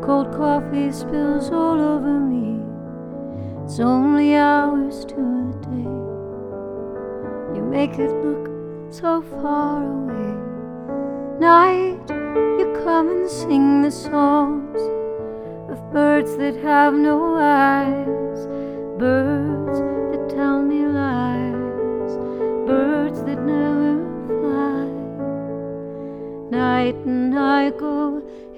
Cold coffee spills all over me. It's only hours to the day. You make it look so far away. Night, you come and sing the songs of birds that have no eyes. Birds